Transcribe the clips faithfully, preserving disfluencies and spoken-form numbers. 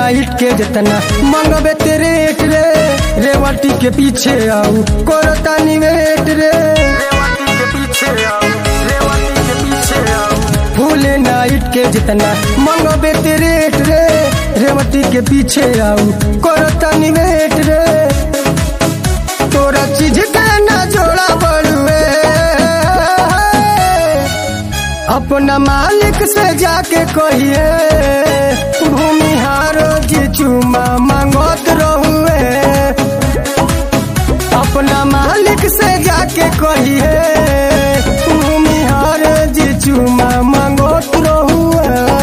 night के जितना मंगबे ते रेट रे रेवती के पीछे आऊ करता निवेट रे रेवती के पीछे आऊ रेवती के पीछे आऊ फुल नाइट के जितना मंगबे ते रेट रे रेवती के पीछे आऊ करता निवेट रे तोरा चीज के ना जोड़ा बड़ुए अपना मालिक से जाके कहिए भूमिहारो जी चुमा मांगत रहुए अपना मालिक से जाके कहिए भूमिहारो जी चुमा मांगत रहुए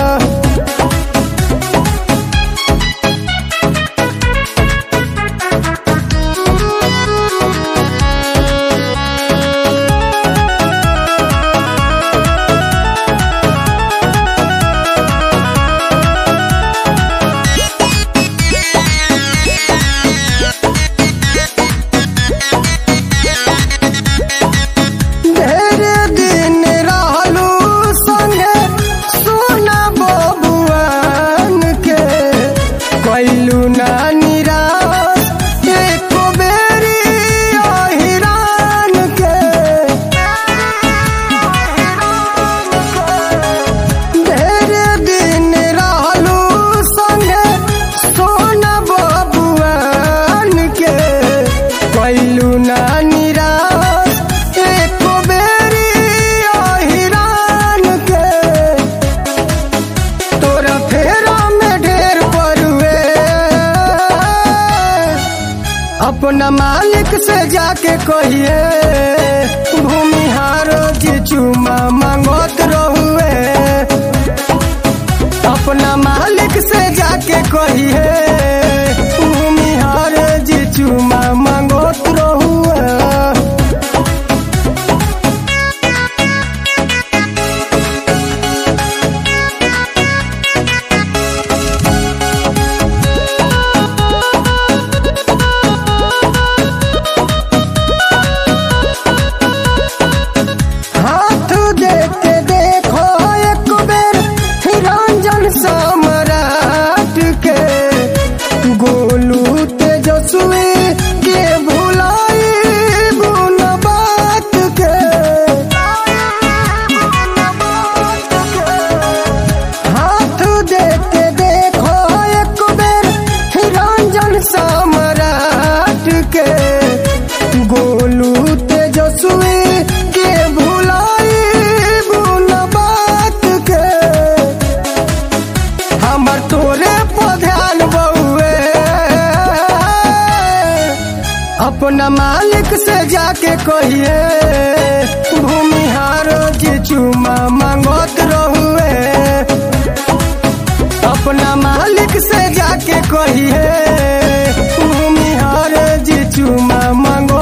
अपना मालिक से जाके कहिए भूमिहारो जी चुमा मांगत रहुए अपना मालिक से जाके कहिए भूमिहारो जी चुमा मांगत रहुए अपना मालिक से जाके कहिए भूमिहारो जी चुमा मांगत रहुए अपना मालिक से जाके कहिए भूमिहारो जी चुमा मांगत